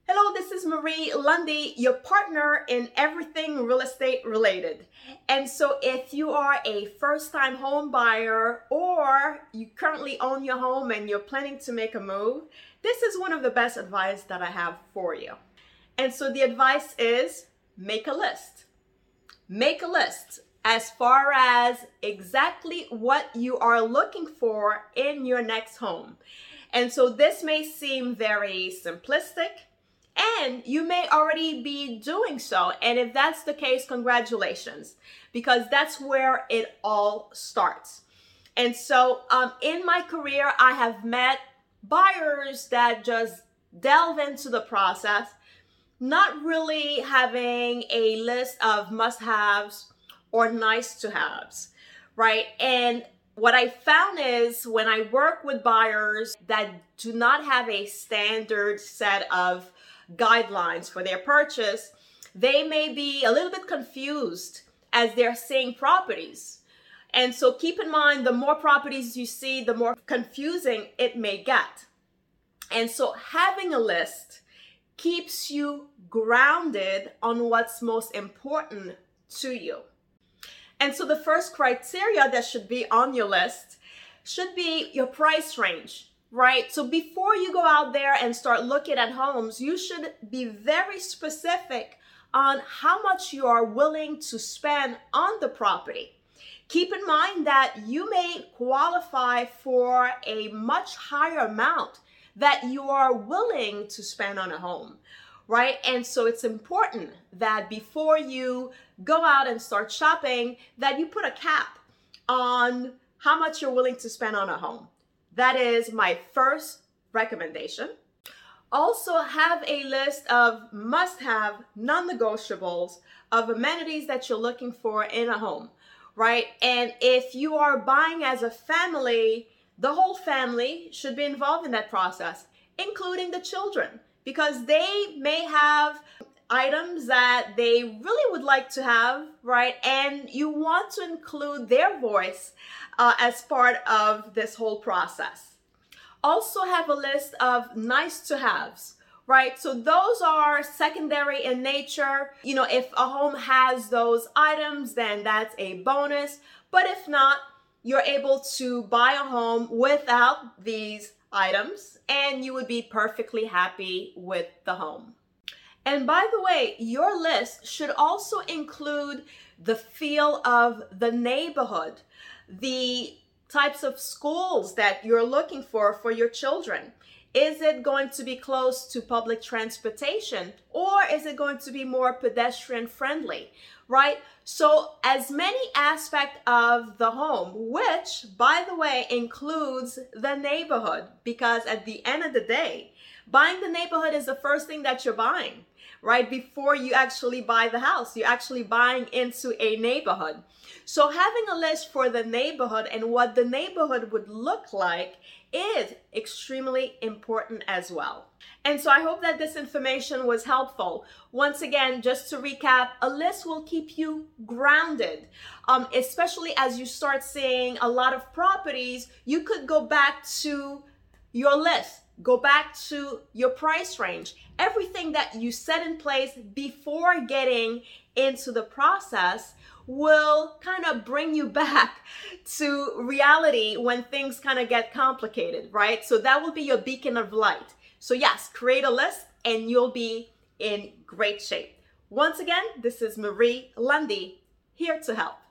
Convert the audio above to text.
Hello, this is Marie Lundy, your partner in everything real estate related. And so if you are a first-time home buyer or you currently own your home and you're planning to make a move, this is one of the best advice that I have for you. And so the advice is make a list. Make a list as far as exactly what you are looking for in your next home. And so this may seem very simplistic, and you may already be doing so. And if that's the case, congratulations, because that's where it all starts. And so in my career, I have met buyers that just delve into the process, not really having a list of must-haves or nice-to-haves, right? And what I found is when I work with buyers that do not have a standard set of guidelines for their purchase, they may be a little bit confused as they're seeing properties. And so keep in mind, the more properties you see, the more confusing it may get. And so having a list keeps you grounded on what's most important to you. And so the first criteria that should be on your list should be your price range. Right? So before you go out there and start looking at homes, you should be very specific on how much you are willing to spend on the property. Keep in mind that you may qualify for a much higher amount that you are willing to spend on a home, right? And so it's important that before you go out and start shopping, that you put a cap on how much you're willing to spend on a home. That is my first recommendation. Also, have a list of must-have, non-negotiables of amenities that you're looking for in a home, right? And if you are buying as a family, the whole family should be involved in that process, including the children, because they may have items that they really would like to have, right? And you want to include their voice as part of this whole process. Also have a list of nice to haves, right? So those are secondary in nature. You know, if a home has those items, then that's a bonus. But if not, you're able to buy a home without these items and you would be perfectly happy with the home. And by the way, your list should also include the feel of the neighborhood, the types of schools that you're looking for your children. Is it going to be close to public transportation, or is it going to be more pedestrian friendly, right? So as many aspects of the home, which by the way includes the neighborhood, because at the end of the day, buying the neighborhood is the first thing that you're buying, right? Before you actually buy the house, you're actually buying into a neighborhood. So having a list for the neighborhood and what the neighborhood would look like is extremely important as well. And so I hope that this information was helpful. Once again, just to recap, a list will keep you grounded, especially as you start seeing a lot of properties. You could go back to your list. Go back to your price range. Everything that you set in place before getting into the process will kind of bring you back to reality when things kind of get complicated, right? So that will be your beacon of light. So yes, create a list and you'll be in great shape. Once again, this is Marie Lundy, here to help.